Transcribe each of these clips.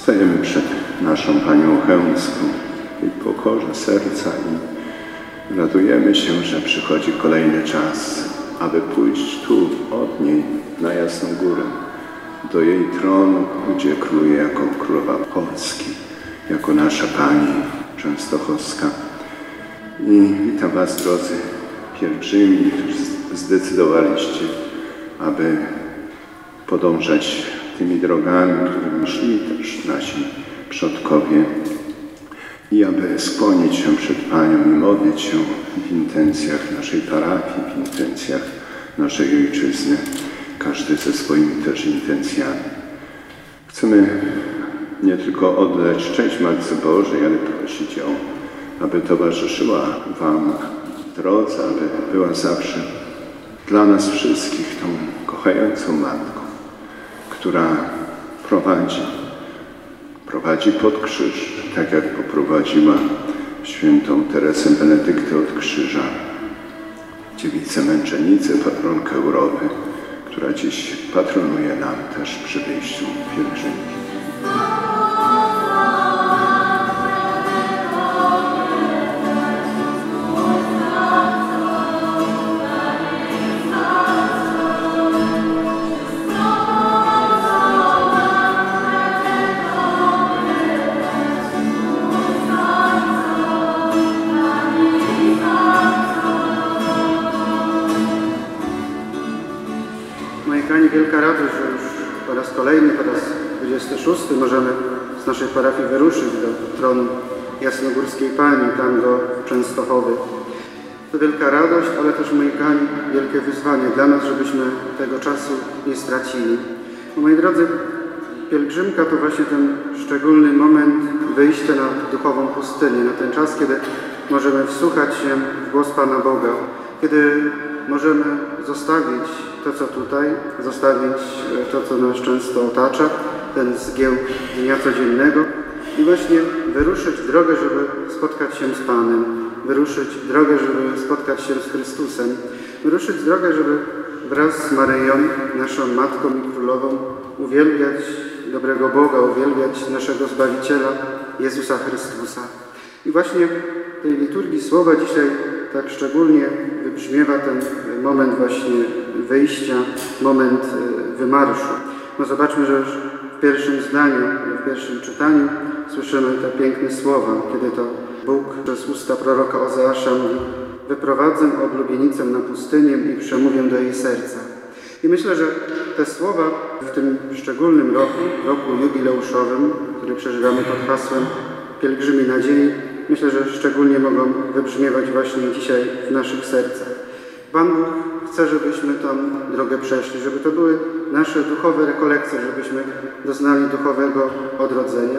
Stajemy przed naszą Panią Chełmską w jej pokorze serca i radujemy się, że przychodzi kolejny czas, aby pójść tu od niej na Jasną Górę, do jej tronu, gdzie króluje jako Królowa Polski, jako nasza Pani Częstochowska. I witam Was, drodzy pielgrzymi, którzy zdecydowaliście, aby podążać tymi drogami, którymi szli też nasi przodkowie i aby skłonić się przed Panią i modlić się w intencjach naszej parafii, w intencjach naszej ojczyzny, każdy ze swoimi też intencjami. Chcemy nie tylko oddać cześć Matce Bożej, ale prosić ją, aby towarzyszyła Wam w drodze, aby była zawsze dla nas wszystkich tą kochającą Matką, która prowadzi pod krzyż, tak jak poprowadziła świętą Teresę Benedykty od krzyża, dziewicę męczenicę, patronkę Europy, która dziś patronuje nam też przy wyjściu pielgrzymki. Wielka radość, że już po raz kolejny, po raz 26 możemy z naszej parafii wyruszyć do tronu Jasnogórskiej Pani, tam do Częstochowy. To wielka radość, ale też, moi kochani, wielkie wyzwanie dla nas, żebyśmy tego czasu nie stracili. Bo, moi drodzy, pielgrzymka to właśnie ten szczególny moment wyjścia na duchową pustynię, na ten czas, kiedy możemy wsłuchać się w głos Pana Boga, kiedy możemy zostawić to, co tutaj, zostawić to, co nas często otacza, ten zgiełk dnia codziennego i właśnie wyruszyć w drogę, żeby spotkać się z Panem, wyruszyć w drogę, żeby spotkać się z Chrystusem, wyruszyć w drogę, żeby wraz z Maryją, naszą Matką i Królową, uwielbiać dobrego Boga, uwielbiać naszego Zbawiciela, Jezusa Chrystusa. I właśnie w tej liturgii słowa dzisiaj tak szczególnie wybrzmiewa ten moment właśnie wyjścia, moment wymarszu. No zobaczmy, że już w pierwszym zdaniu, w pierwszym czytaniu słyszymy te piękne słowa, kiedy to Bóg przez usta proroka Ozeasza mówi: wyprowadzę oblubienicę na pustynię i przemówię do jej serca. I myślę, że te słowa w tym szczególnym roku jubileuszowym, który przeżywamy pod hasłem Pielgrzymi Nadziei, myślę, że szczególnie mogą wybrzmiewać właśnie dzisiaj w naszych sercach. Pan Bóg chce, żebyśmy tą drogę przeszli, żeby to były nasze duchowe rekolekcje, żebyśmy doznali duchowego odrodzenia,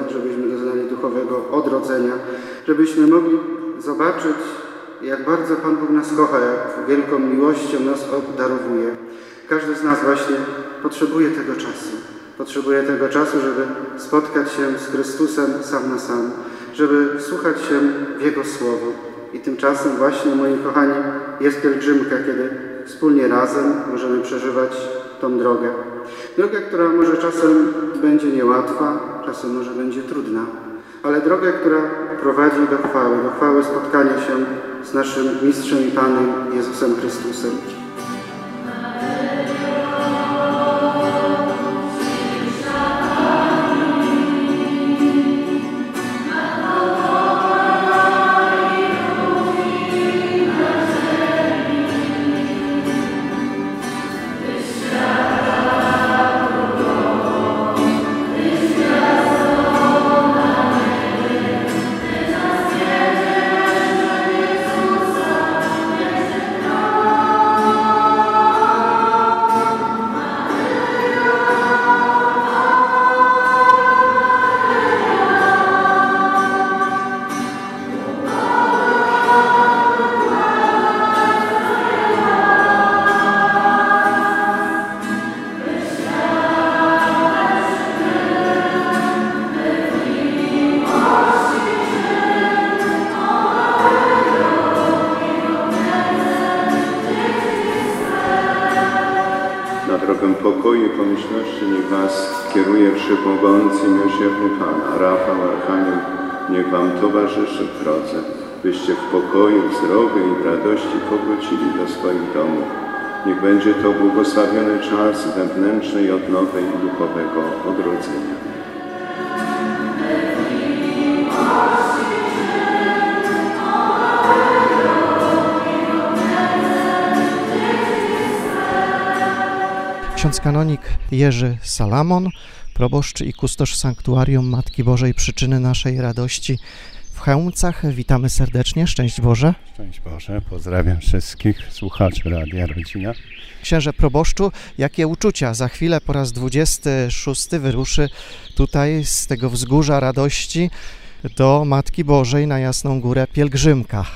żebyśmy mogli zobaczyć, jak bardzo Pan Bóg nas kocha, jak wielką miłością nas obdarowuje. Każdy z nas właśnie potrzebuje tego czasu, żeby spotkać się z Chrystusem sam na sam, żeby wsłuchać się w Jego Słowo. I tymczasem właśnie, moi kochani, jest pielgrzymka, kiedy wspólnie razem możemy przeżywać tą drogę. Drogę, która może czasem będzie niełatwa, czasem może będzie trudna, ale drogę, która prowadzi do chwały spotkania się z naszym Mistrzem i Panem Jezusem Chrystusem. Na drogę pokoju i pomyślności niech Was kieruje Wszechmogący i Miłosierny Pan, a Rafał, Archanioł, niech wam towarzyszy w drodze, byście w pokoju, w zdrowiu i w radości powrócili do swoich domów. Niech będzie to błogosławiony czas wewnętrznej odnowy i duchowego odrodzenia. Ksiądz kanonik Jerzy Salamon, proboszcz i kustosz Sanktuarium Matki Bożej Przyczyny Naszej Radości w Chełmcach. Witamy serdecznie, szczęść Boże. Szczęść Boże, pozdrawiam wszystkich słuchaczy Radia Rodzina. Księże proboszczu, jakie uczucia? Za chwilę po raz 26 wyruszy tutaj z tego wzgórza radości do Matki Bożej na Jasną Górę pielgrzymka.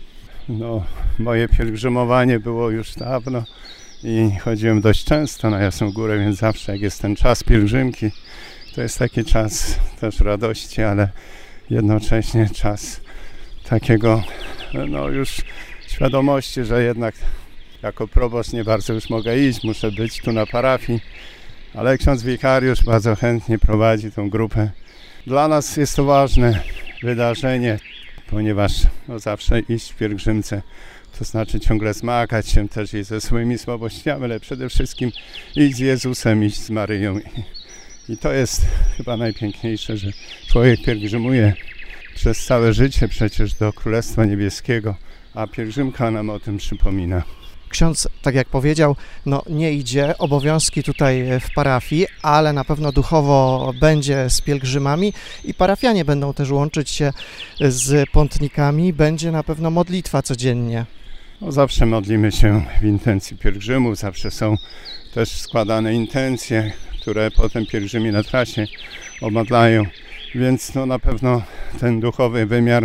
No, moje pielgrzymowanie było już dawno i chodziłem dość często na Jasną Górę, więc zawsze jak jest ten czas pielgrzymki, to jest taki czas też radości, ale jednocześnie czas takiego, no już świadomości, że jednak jako proboszcz nie bardzo już mogę iść, muszę być tu na parafii, ale ksiądz wikariusz bardzo chętnie prowadzi tą grupę. Dla nas jest to ważne wydarzenie, ponieważ no, zawsze iść w pielgrzymce, to znaczy ciągle zmagać się też i ze swoimi słabościami, ale przede wszystkim iść z Jezusem, iść z Maryją. I to jest chyba najpiękniejsze, że człowiek pielgrzymuje przez całe życie przecież do Królestwa Niebieskiego, a pielgrzymka nam o tym przypomina. Ksiądz, tak jak powiedział, no nie idzie, obowiązki tutaj w parafii, ale na pewno duchowo będzie z pielgrzymami i parafianie będą też łączyć się z pątnikami, będzie na pewno modlitwa codziennie. No, zawsze modlimy się w intencji pielgrzymów, zawsze są też składane intencje, które potem pielgrzymi na trasie omodlają, więc no, na pewno ten duchowy wymiar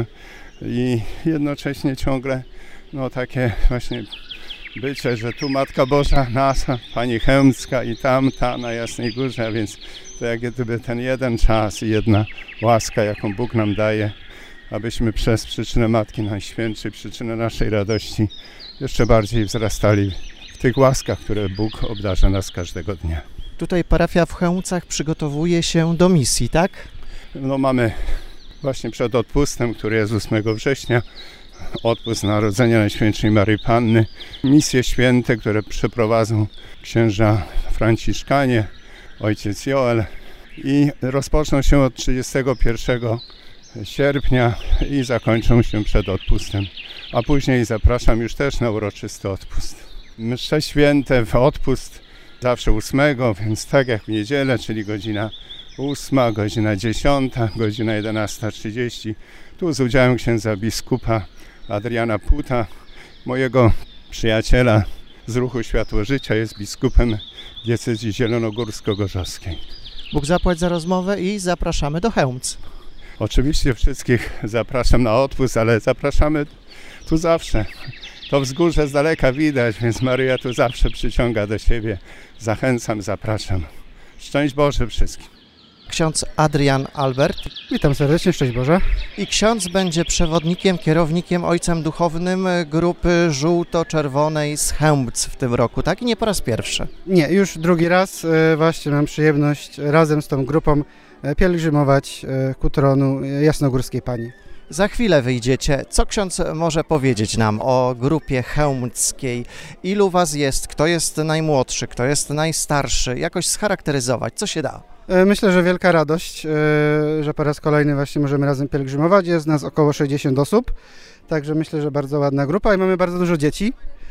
i jednocześnie ciągle no, takie właśnie bycie, że tu Matka Boża nasza, Pani Chełmska i tam, ta na Jasnej Górze, a więc to jak gdyby ten jeden czas i jedna łaska, jaką Bóg nam daje, abyśmy przez przyczynę Matki Najświętszej, przyczynę naszej radości jeszcze bardziej wzrastali w tych łaskach, które Bóg obdarza nas każdego dnia. Tutaj parafia w Chełmcach przygotowuje się do misji, tak? No mamy właśnie przed odpustem, który jest 8 września, odpust Narodzenia Najświętszej Maryi Panny, misje święte, które przeprowadzą księża franciszkanie, ojciec Joel i rozpoczną się od 31 sierpnia i zakończą się przed odpustem, a później zapraszam już też na uroczysty odpust. Msze święte w odpust zawsze 8, więc tak jak w niedzielę, czyli godzina 8, godzina 10, godzina 11:30, tu z udziałem księdza biskupa Adriana Puta, mojego przyjaciela z ruchu Światło Życia, jest biskupem diecezji zielonogórsko-gorzowskiej. Bóg zapłać za rozmowę i zapraszamy do Chełmc. Oczywiście wszystkich zapraszam na odpust, ale zapraszamy tu zawsze. To wzgórze z daleka widać, więc Maryja tu zawsze przyciąga do siebie. Zachęcam, zapraszam. Szczęść Boże wszystkim. Ksiądz Adrian Albert. Witam serdecznie, szczęść Boże. I ksiądz będzie przewodnikiem, kierownikiem, ojcem duchownym grupy żółto-czerwonej z Chełmc w tym roku, tak? I nie po raz pierwszy. Nie, już drugi raz właśnie mam przyjemność razem z tą grupą pielgrzymować ku tronu Jasnogórskiej Pani. Za chwilę wyjdziecie. Co ksiądz może powiedzieć nam o grupie chełmckiej? Ilu was jest? Kto jest najmłodszy? Kto jest najstarszy? Jakoś scharakteryzować. Co się da? Myślę, że wielka radość, że po raz kolejny właśnie możemy razem pielgrzymować. Jest nas około 60 osób, także myślę, że bardzo ładna grupa i mamy bardzo dużo dzieci.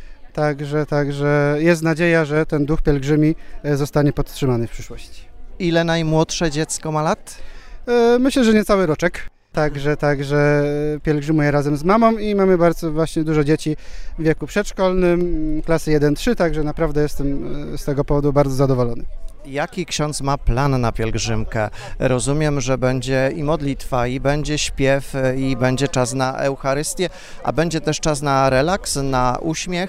Także jest nadzieja, że ten duch pielgrzymi zostanie podtrzymany w przyszłości. Ile najmłodsze dziecko ma lat? Myślę, że niecały roczek. Także pielgrzymuję razem z mamą i mamy bardzo właśnie dużo dzieci w wieku przedszkolnym, klasy 1-3, także naprawdę jestem z tego powodu bardzo zadowolony. Jaki ksiądz ma plan na pielgrzymkę? Rozumiem, że będzie i modlitwa, i będzie śpiew, i będzie czas na Eucharystię, a będzie też czas na relaks, na uśmiech?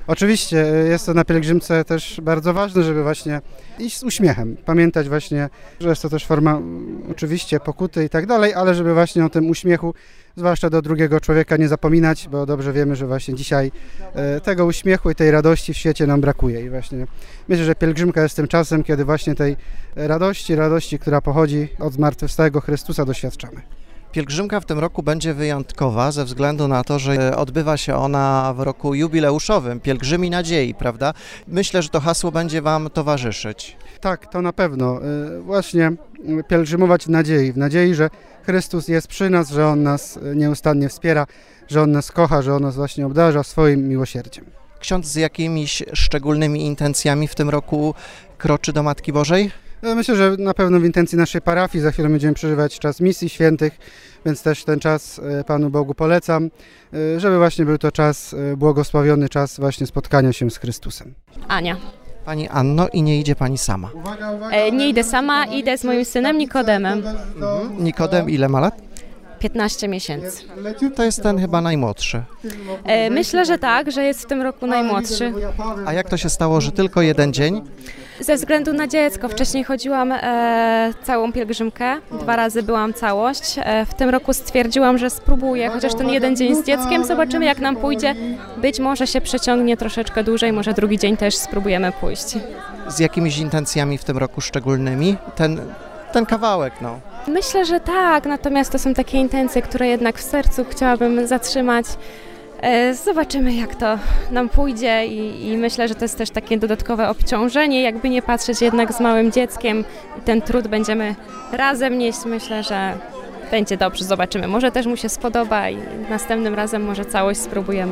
Oczywiście jest to na pielgrzymce też bardzo ważne, żeby właśnie iść z uśmiechem, pamiętać właśnie, że jest to też forma oczywiście pokuty i tak dalej, ale żeby właśnie o tym uśmiechu, zwłaszcza do drugiego człowieka, nie zapominać, bo dobrze wiemy, że właśnie dzisiaj tego uśmiechu i tej radości w świecie nam brakuje i właśnie myślę, że pielgrzymka jest tym czasem, kiedy właśnie tej radości, która pochodzi od zmartwychwstałego Chrystusa, doświadczamy. Pielgrzymka w tym roku będzie wyjątkowa ze względu na to, że odbywa się ona w roku jubileuszowym, Pielgrzymi Nadziei, prawda? Myślę, że to hasło będzie Wam towarzyszyć. Tak, to na pewno. Właśnie pielgrzymować w nadziei, że Chrystus jest przy nas, że On nas nieustannie wspiera, że On nas kocha, że On nas właśnie obdarza swoim miłosierdziem. Ksiądz z jakimiś szczególnymi intencjami w tym roku kroczy do Matki Bożej? Myślę, że na pewno w intencji naszej parafii za chwilę będziemy przeżywać czas misji świętych, więc też ten czas Panu Bogu polecam, żeby właśnie był to czas błogosławiony, czas właśnie spotkania się z Chrystusem. Ania. Pani Anno, i nie idzie Pani sama. Nie idę sama, idę z moim synem Nikodemem. Nikodem ile ma lat? 15 miesięcy. To jest ten chyba najmłodszy. Myślę, że tak, że jest w tym roku najmłodszy. A jak to się stało, że tylko jeden dzień? Ze względu na dziecko. Wcześniej chodziłam całą pielgrzymkę, 2 razy byłam całość. W tym roku stwierdziłam, że spróbuję, chociaż ten jeden dzień z dzieckiem, zobaczymy jak nam pójdzie. Być może się przeciągnie troszeczkę dłużej, może drugi dzień też spróbujemy pójść. Z jakimiś intencjami w tym roku szczególnymi? Ten kawałek, no. Myślę, że tak, natomiast to są takie intencje, które jednak w sercu chciałabym zatrzymać. Zobaczymy jak to nam pójdzie i myślę, że to jest też takie dodatkowe obciążenie, jakby nie patrzeć jednak z małym dzieckiem i ten trud będziemy razem nieść. Myślę, że będzie dobrze, zobaczymy. Może też mu się spodoba i następnym razem może całość spróbujemy.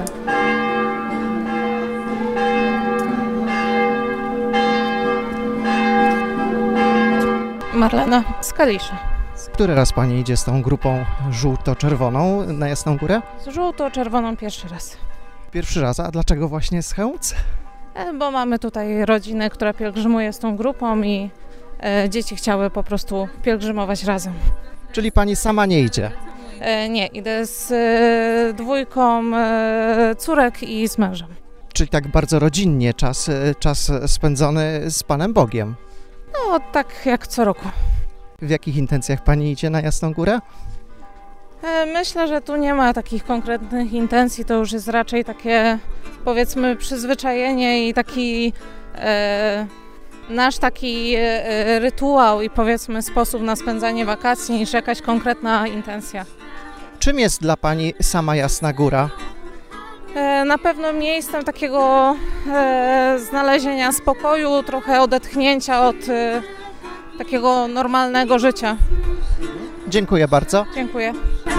Marlena z Kalisza. Który raz Pani idzie z tą grupą żółto-czerwoną na Jasną Górę? Z żółto-czerwoną pierwszy raz. Pierwszy raz, a dlaczego właśnie z Chełmc? Bo mamy tutaj rodzinę, która pielgrzymuje z tą grupą i dzieci chciały po prostu pielgrzymować razem. Czyli Pani sama nie idzie? Nie, idę z dwójką córek i z mężem. Czyli tak bardzo rodzinnie, czas spędzony z Panem Bogiem. No tak jak co roku. W jakich intencjach Pani idzie na Jasną Górę? Myślę, że tu nie ma takich konkretnych intencji, to już jest raczej takie powiedzmy przyzwyczajenie i taki nasz taki rytuał i powiedzmy sposób na spędzanie wakacji niż jakaś konkretna intencja. Czym jest dla Pani sama Jasna Góra? Na pewno miejscem takiego znalezienia spokoju, trochę odetchnięcia od takiego normalnego życia. Dziękuję bardzo. Dziękuję.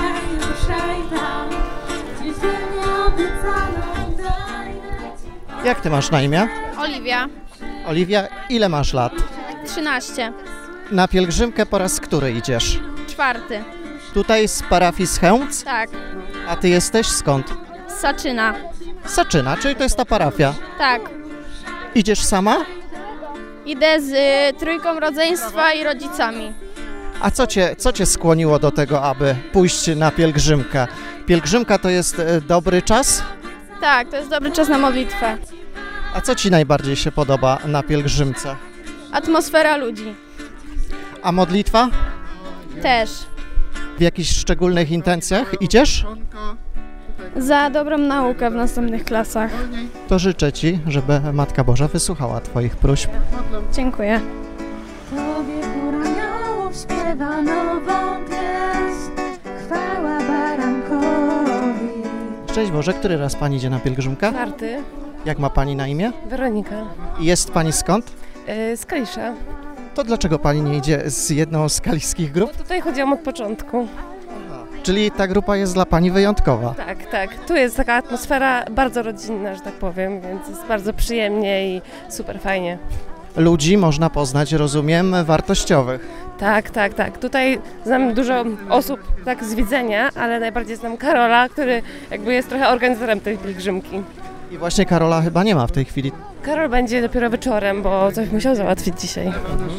Jak Ty masz na imię? Oliwia, Oliwia, ile masz lat? 13, Na pielgrzymkę po raz który idziesz? 4. Tutaj z parafii z Chełmc? Tak, A Ty jesteś skąd? z Saczyna. Z Saczyna, czyli to jest ta parafia. Tak. Idziesz sama? Idę z trójką rodzeństwa i rodzicami. A co cię skłoniło do tego, aby pójść na pielgrzymkę? Pielgrzymka to jest dobry czas? Tak, to jest dobry czas na modlitwę. A co Ci najbardziej się podoba na pielgrzymce? Atmosfera ludzi. A modlitwa? Też. W jakichś szczególnych intencjach idziesz? Za dobrą naukę w następnych klasach. To życzę Ci, żeby Matka Boża wysłuchała Twoich próśb. Dziękuję. Tobie chór aniołów śpiewa nową pieśń, chwała barankowi. Szczęść Boże, który raz Pani idzie na pielgrzymkę? 4. Jak ma Pani na imię? Weronika. I jest Pani skąd? Z Kalisza. To dlaczego Pani nie idzie z jedną z kaliskich grup? Tutaj chodziłam od początku. Czyli ta grupa jest dla Pani wyjątkowa. Tak, tak. Tu jest taka atmosfera bardzo rodzinna, że tak powiem, więc jest bardzo przyjemnie i super fajnie. Ludzi można poznać, rozumiem, wartościowych. Tak, tak, tak. Tutaj znam dużo osób tak z widzenia, ale najbardziej znam Karola, który jakby jest trochę organizatorem tej pielgrzymki. I właśnie Karola chyba nie ma w tej chwili. Karol będzie dopiero wieczorem, bo coś musiał załatwić dzisiaj.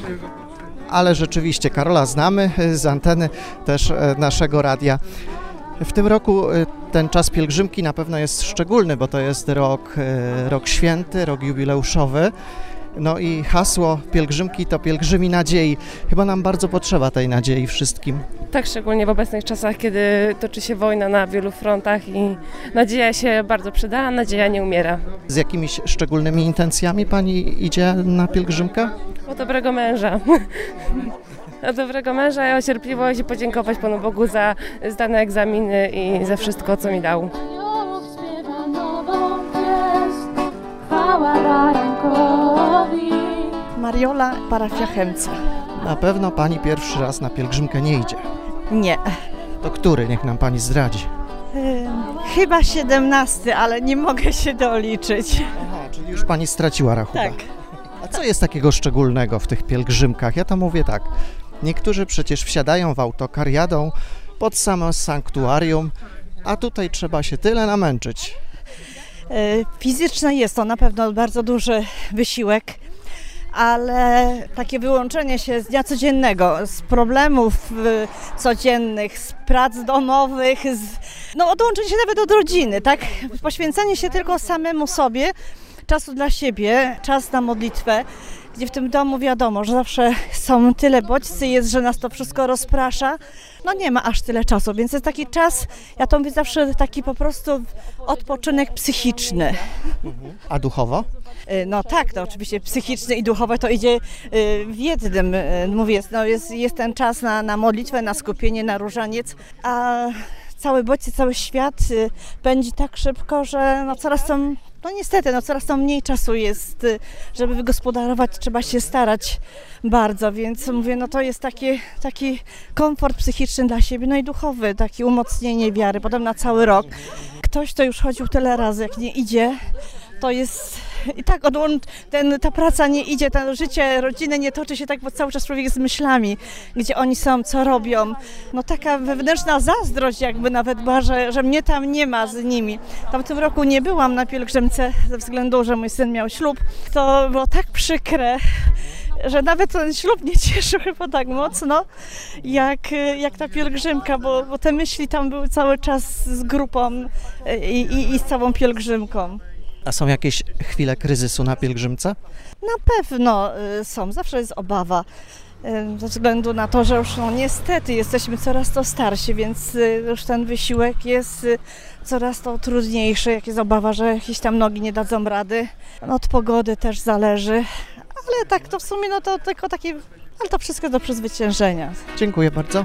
Ale rzeczywiście Karola znamy z anteny też naszego radia. W tym roku ten czas pielgrzymki na pewno jest szczególny, bo to jest rok święty, rok jubileuszowy. No i hasło pielgrzymki to pielgrzymi nadziei. Chyba nam bardzo potrzeba tej nadziei wszystkim. Tak, szczególnie w obecnych czasach, kiedy toczy się wojna na wielu frontach i nadzieja się bardzo przyda, a nadzieja nie umiera. Z jakimiś szczególnymi intencjami pani idzie na pielgrzymkę? O dobrego męża. O dobrego męża i o cierpliwość i podziękować Panu Bogu za zdane egzaminy i za wszystko, co mi dał. Aniołów śpiewa nową pieśń, chwała barankowi. Mariola, parafia Chemca. Na pewno pani pierwszy raz na pielgrzymkę nie idzie. Nie. To który? Niech nam pani zdradzi. Chyba 17, ale nie mogę się doliczyć. Aha, czyli już pani straciła rachubę. Tak. A co jest takiego szczególnego w tych pielgrzymkach? Ja to mówię tak. Niektórzy przecież wsiadają w autokar, jadą pod samo sanktuarium, a tutaj trzeba się tyle namęczyć. Fizycznie jest to na pewno bardzo duży wysiłek, ale takie wyłączenie się z dnia codziennego, z problemów codziennych, z prac domowych, odłączenie się nawet od rodziny, tak? Poświęcenie się tylko samemu sobie, czasu dla siebie, czas na modlitwę, gdzie w tym domu wiadomo, że zawsze są tyle bodźcy, jest, że nas to wszystko rozprasza. No nie ma aż tyle czasu, więc jest taki czas, ja to mówię zawsze taki po prostu odpoczynek psychiczny. A duchowo? No tak, to oczywiście psychiczny i duchowy to idzie w jednym. Mówię, jest ten czas na modlitwę, na skupienie, na różaniec, a cały bodźce, cały świat pędzi tak szybko, że coraz to mniej czasu jest, żeby wygospodarować, trzeba się starać bardzo, więc mówię, to jest taki komfort psychiczny dla siebie, no i duchowy, takie umocnienie wiary, potem na cały rok. Ktoś, kto już chodził tyle razy, jak nie idzie, to jest i tak ta praca nie idzie, to życie rodziny nie toczy się tak, bo cały czas człowiek jest z myślami, gdzie oni są, co robią. No taka wewnętrzna zazdrość jakby nawet była, że mnie tam nie ma z nimi. Tam w tym roku nie byłam na pielgrzymce ze względu, że mój syn miał ślub. To było tak przykre, że nawet ten ślub nie cieszył chyba tak mocno, jak ta pielgrzymka, bo te myśli tam były cały czas z grupą i z całą pielgrzymką. A są jakieś chwile kryzysu na pielgrzymce? Na pewno są, zawsze jest obawa. Ze względu na to, że już niestety jesteśmy coraz to starsi, więc już ten wysiłek jest coraz to trudniejszy, jak jest obawa, że jakieś tam nogi nie dadzą rady. Od pogody też zależy, ale tak to w sumie to tylko takie, ale to wszystko do przezwyciężenia. Dziękuję bardzo.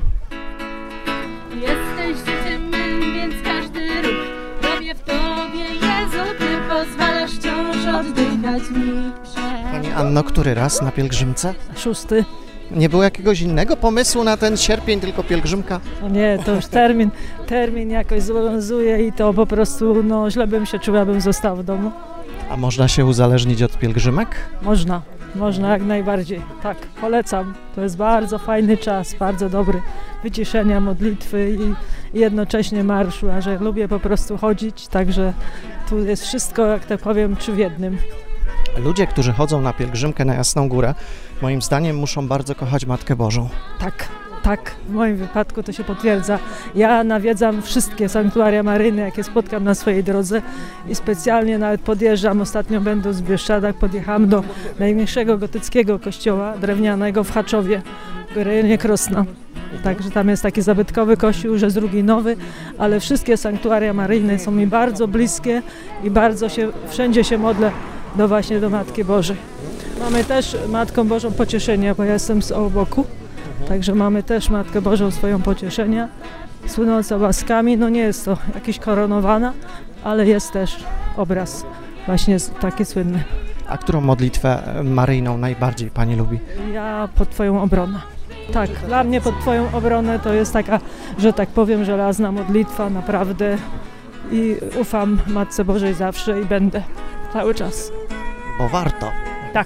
Jesteś życiem mym, więc każdy ruch robię w Tobie, Jezu, Ty pozwalasz wciąż oddychać mi. Pani Anno, który raz na pielgrzymce? 6. Nie było jakiegoś innego pomysłu na ten sierpień, tylko pielgrzymka? No nie, to już termin jakoś zobowiązuje i to po prostu źle bym się czuła, bym została w domu. A można się uzależnić od pielgrzymek? Można jak najbardziej. Tak, polecam. To jest bardzo fajny czas, bardzo dobry. Wyciszenia, modlitwy i jednocześnie marszu, a że lubię po prostu chodzić, także tu jest wszystko, jak to powiem, 3 w 1. Ludzie, którzy chodzą na pielgrzymkę na Jasną Górę, moim zdaniem muszą bardzo kochać Matkę Bożą. Tak, w moim wypadku to się potwierdza. Ja nawiedzam wszystkie sanktuaria maryjne, jakie spotkam na swojej drodze i specjalnie nawet podjeżdżam, ostatnio będąc w Bieszczadach, podjechałam do największego gotyckiego kościoła drewnianego w Chaczowie, w rejonie Krosna. Także tam jest taki zabytkowy kościół, już jest drugi nowy, ale wszystkie sanktuaria maryjne są mi bardzo bliskie i bardzo wszędzie się modlę właśnie do Matki Bożej. Mamy też Matką Bożą Pocieszenia, bo ja jestem z Ołoboku. Także mamy też Matkę Bożą swoją Pocieszenia, słynąca łaskami. Nie jest to jakaś koronowana, ale jest też obraz właśnie taki słynny. A którą modlitwę maryjną najbardziej Pani lubi? Ja pod Twoją obronę. Tak, dla mnie pod Twoją obronę to jest taka, że tak powiem, żelazna modlitwa, naprawdę. I ufam Matce Bożej zawsze i będę cały czas. Bo warto. Tak.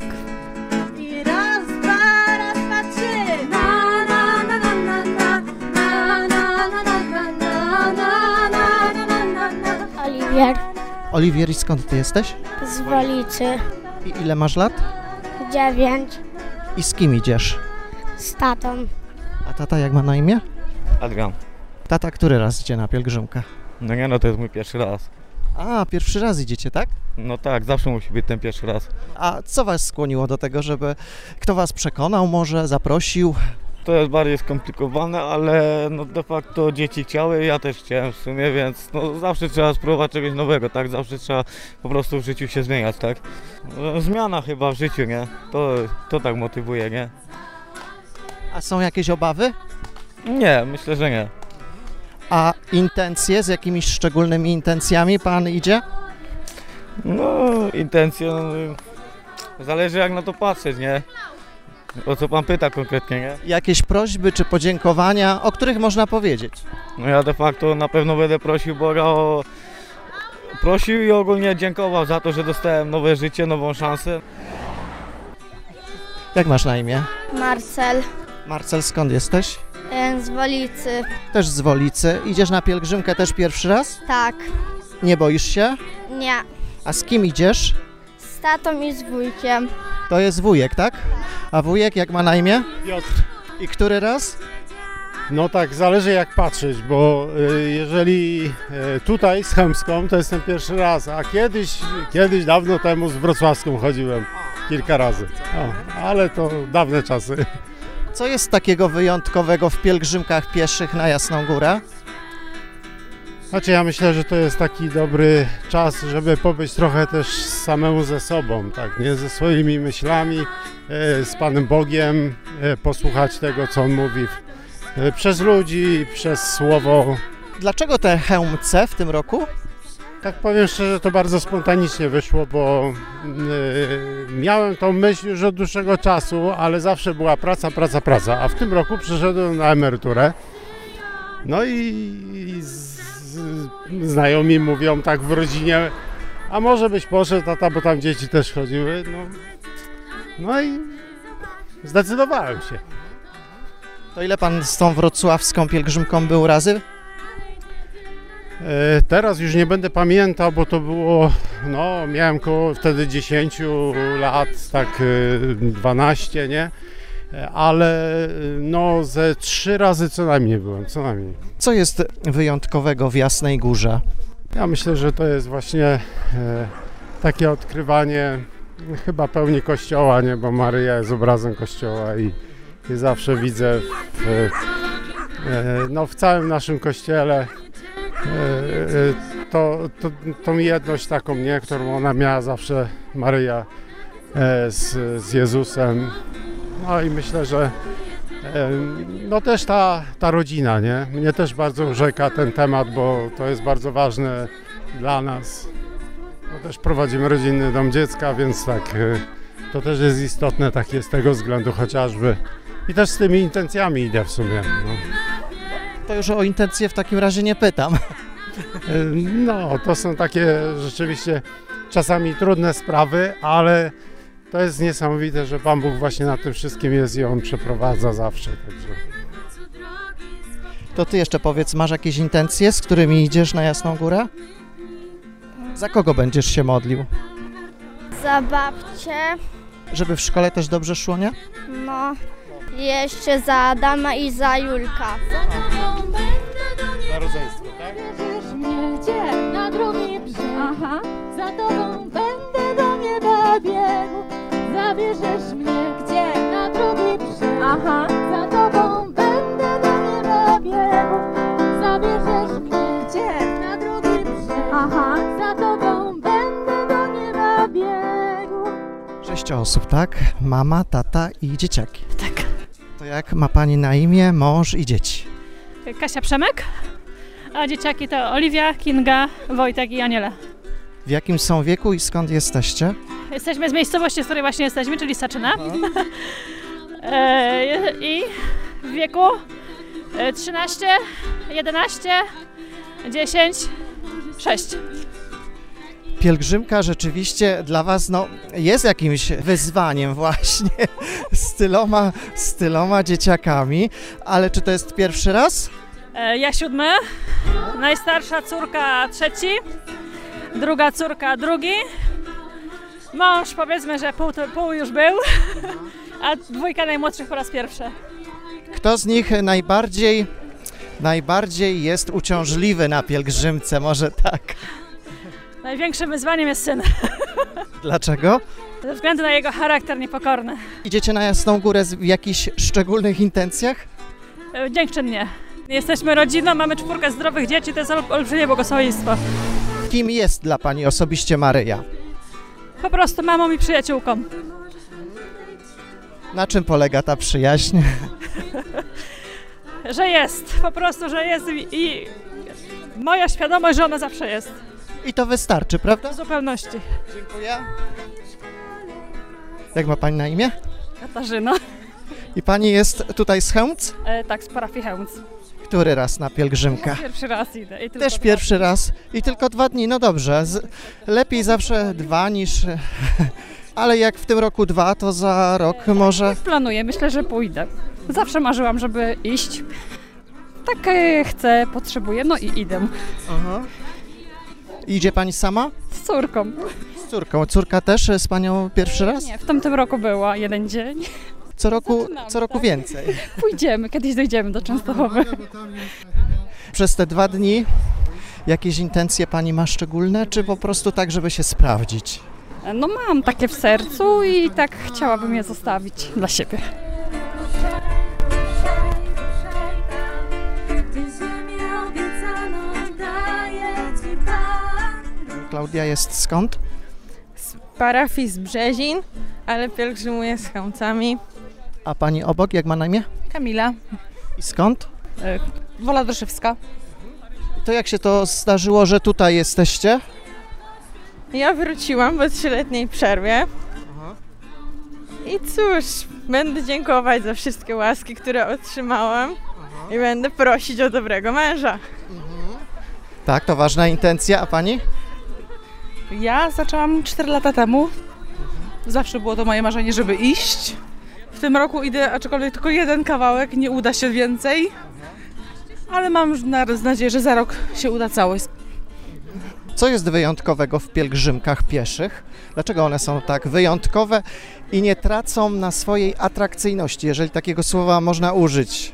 Oliwier. I skąd Ty jesteś? Z Wolicy. I ile masz lat? 9. I z kim idziesz? Z tatą. A tata jak ma na imię? Adrian. Tata który raz idzie na pielgrzymkę? No nie, no to jest mój pierwszy raz. A, pierwszy raz idziecie, tak? No tak, zawsze musi być ten pierwszy raz. A co was skłoniło do tego, żeby... Kto was przekonał może, zaprosił? To jest bardziej skomplikowane, ale no de facto dzieci chciały, ja też chciałem w sumie, więc no zawsze trzeba spróbować czegoś nowego, tak? Zawsze trzeba po prostu w życiu się zmieniać, tak? Zmiana chyba w życiu, nie? To tak motywuje, nie? A są jakieś obawy? Nie, myślę, że nie. A intencje, z jakimiś szczególnymi intencjami pan idzie? No, intencje, zależy jak na to patrzeć, nie? O co pan pyta konkretnie, nie? Jakieś prośby czy podziękowania, o których można powiedzieć? No ja de facto na pewno będę prosił Boga o... Prosił i ogólnie dziękował za to, że dostałem nowe życie, nową szansę. Jak masz na imię? Marcel Marcel, skąd jesteś? z Wolicy. Też z Wolicy. Idziesz na pielgrzymkę też pierwszy raz? Tak. Nie boisz się? Nie. A z kim idziesz? Z tatą i z wujkiem. To jest wujek, tak? A wujek jak ma na imię? Piotr. I który raz? No tak, zależy jak patrzeć, bo jeżeli tutaj z Chełmską to jest ten pierwszy raz, a kiedyś dawno temu z Wrocławską chodziłem kilka razy. Ale to dawne czasy. Co jest takiego wyjątkowego w pielgrzymkach pieszych na Jasną Górę? Znaczy ja myślę, że to jest taki dobry czas, żeby pobyć trochę też samemu ze sobą, tak, nie? Ze swoimi myślami, z Panem Bogiem, posłuchać tego, co On mówi przez ludzi, przez Słowo. Dlaczego te Chełmce w tym roku? Tak powiem szczerze, to bardzo spontanicznie wyszło, bo miałem tą myśl już od dłuższego czasu, ale zawsze była praca, a w tym roku przyszedłem na emeryturę. No i znajomi mówią tak w rodzinie, a może byś poszedł, tata, bo tam dzieci też chodziły. No i zdecydowałem się. To ile pan z tą wrocławską pielgrzymką był razy? Teraz już nie będę pamiętał, bo to było, no miałem koło wtedy 10 lat, tak 12, nie? Ale no ze 3 razy co najmniej byłem, co najmniej. Co jest wyjątkowego w Jasnej Górze? Ja myślę, że to jest właśnie takie odkrywanie chyba pełni Kościoła, nie? Bo Maryja jest obrazem Kościoła i zawsze widzę w całym naszym Kościele tą jedność taką, nie? Którą ona miała zawsze, Maryja z Jezusem. No i myślę, że no też ta rodzina, nie? Mnie też bardzo urzeka ten temat, bo to jest bardzo ważne dla nas. No też prowadzimy rodzinny dom dziecka, więc tak, to też jest istotne takie z tego względu chociażby. I też z tymi intencjami idę w sumie. No. To już o intencje w takim razie nie pytam. No, to są takie rzeczywiście czasami trudne sprawy, ale to jest niesamowite, że Pan Bóg właśnie na tym wszystkim jest i On przeprowadza zawsze. Także. To ty jeszcze powiedz, masz jakieś intencje, z którymi idziesz na Jasną Górę? Za kogo będziesz się modlił? Za babcię. Żeby w szkole też dobrze szło, nie? No. Jeszcze za Adama i za Julka. Za rodzeństwo, tak? Zabierzesz mnie gdzie? Na drugi brzeg. Aha. Za tobą będę do nieba biegł. Zabierzesz mnie gdzie? Na drugi brzeg. Aha. Za tobą będę do nieba biegł. Zabierzesz mnie gdzie? Na drugi brzeg. Aha. Za tobą będę do nieba biegł. 6 osób, tak? Mama, tata i dzieciaki. Tak. To jak ma pani na imię, mąż i dzieci? Kasia, Przemek, a dzieciaki to Oliwia, Kinga, Wojtek i Aniela. W jakim są wieku i skąd jesteście? Jesteśmy z miejscowości, z której właśnie jesteśmy, czyli Saczyna. I w wieku 13, 11, 10, 6. Pielgrzymka rzeczywiście dla was jest jakimś wyzwaniem właśnie z tyloma dzieciakami, ale czy to jest pierwszy raz? Ja 7, najstarsza córka 3, druga córka 2, mąż powiedzmy, że pół już był, a 2 najmłodszych po raz pierwszy. Kto z nich najbardziej najbardziej jest uciążliwy na pielgrzymce, może tak? Największym wyzwaniem jest syn. Dlaczego? Ze względu na jego charakter niepokorny. Idziecie na Jasną Górę w jakichś szczególnych intencjach? Dziękczynnie. Jesteśmy rodziną, mamy 4 zdrowych dzieci, to jest olbrzymie błogosławieństwo. Kim jest dla Pani osobiście Maryja? Po prostu mamą i przyjaciółką. Na czym polega ta przyjaźń? Że jest, po prostu, że jest i moja świadomość, że ona zawsze jest. I to wystarczy, prawda? W zupełności. Dziękuję. Jak ma Pani na imię? Katarzyna. I Pani jest tutaj z Chełmc? Tak, z parafii Chełmc. Który raz na pielgrzymkę? Pierwszy raz idę. I Też pierwszy raz i tylko 2 dni, no dobrze. Lepiej zawsze 2 niż... Ale jak w tym roku 2, to za rok może... Planuję, myślę, że pójdę. Zawsze marzyłam, żeby iść. Tak chcę, potrzebuję, no i idę. Aha. Idzie Pani sama? Z córką. Z córką. Córka też z Panią pierwszy raz? Nie, w tamtym roku była 1 dzień. Co roku więcej. Pójdziemy, kiedyś dojdziemy do Częstochowy. Przez te 2 dni jakieś intencje Pani ma szczególne, czy po prostu tak, żeby się sprawdzić? No mam takie w sercu i tak chciałabym je zostawić dla siebie. Klaudia jest skąd? Z parafii z Brzezin, ale pielgrzymuję z Chełmcami. A Pani obok, jak ma na imię? Kamila. I skąd? Wola Droszewska. To jak się to zdarzyło, że tutaj jesteście? Ja wróciłam po 3-letniej przerwie. I cóż, będę dziękować za wszystkie łaski, które otrzymałam i będę prosić o dobrego męża. Tak, to ważna intencja, a Pani? Ja zaczęłam 4 lata temu. Zawsze było to moje marzenie, żeby iść. W tym roku idę, aczkolwiek tylko 1 kawałek, nie uda się więcej. Ale mam nadzieję, że za rok się uda całość. Co jest wyjątkowego w pielgrzymkach pieszych? Dlaczego one są tak wyjątkowe i nie tracą na swojej atrakcyjności, jeżeli takiego słowa można użyć?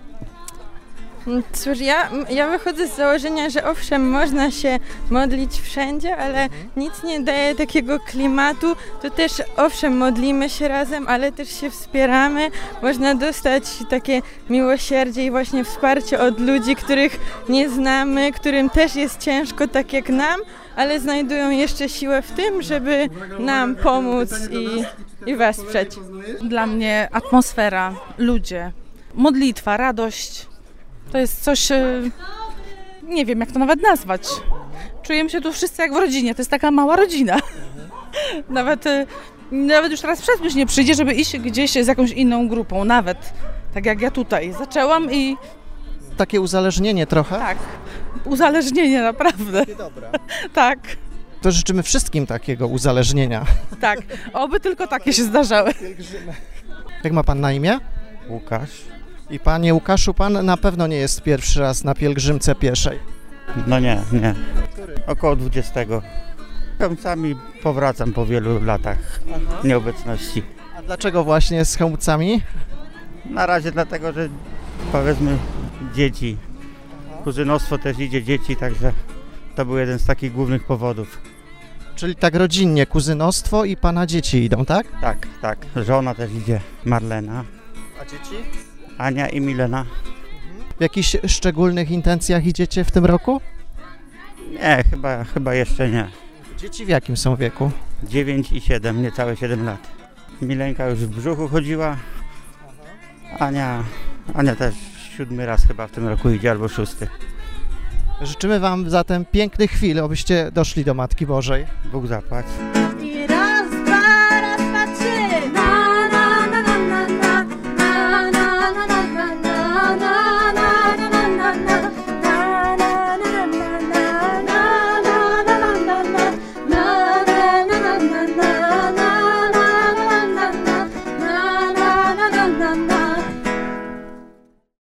Cóż, ja wychodzę z założenia, że owszem, można się modlić wszędzie, ale nic nie daje takiego klimatu. To też owszem, modlimy się razem, ale też się wspieramy. Można dostać takie miłosierdzie i właśnie wsparcie od ludzi, których nie znamy, którym też jest ciężko tak jak nam, ale znajdują jeszcze siłę w tym, żeby nam pomóc i wesprzeć. Dla mnie atmosfera, ludzie, modlitwa, radość. To jest coś, nie wiem jak to nawet nazwać. Czujemy się tu wszyscy jak w rodzinie, to jest taka mała rodzina. Nawet już teraz przed nie przyjdzie, żeby iść gdzieś z jakąś inną grupą, nawet. Tak jak ja tutaj zaczęłam i... Takie uzależnienie trochę? Tak, uzależnienie naprawdę. Dobra. Tak. To życzymy wszystkim takiego uzależnienia. Tak, oby tylko takie się zdarzały. Jak ma Pan na imię? Łukasz. I Panie Łukaszu, Pan na pewno nie jest pierwszy raz na pielgrzymce pieszej. No nie. Około 20. Chełmcami powracam po wielu latach nieobecności. A dlaczego właśnie z Chełmcami? Na razie dlatego, że powiedzmy dzieci. Kuzynostwo też idzie dzieci, także to był jeden z takich głównych powodów. Czyli tak rodzinnie, kuzynostwo i Pana dzieci idą, tak? Tak. Żona też idzie, Marlena. A dzieci? Ania i Milena. W jakichś szczególnych intencjach idziecie w tym roku? Nie, chyba jeszcze nie. Dzieci w jakim są wieku? 9 i 7, niecałe 7 lat. Milenka już w brzuchu chodziła. Ania też 7 raz chyba w tym roku idzie, albo 6. Życzymy Wam zatem pięknych chwil, abyście doszli do Matki Bożej. Bóg zapłać.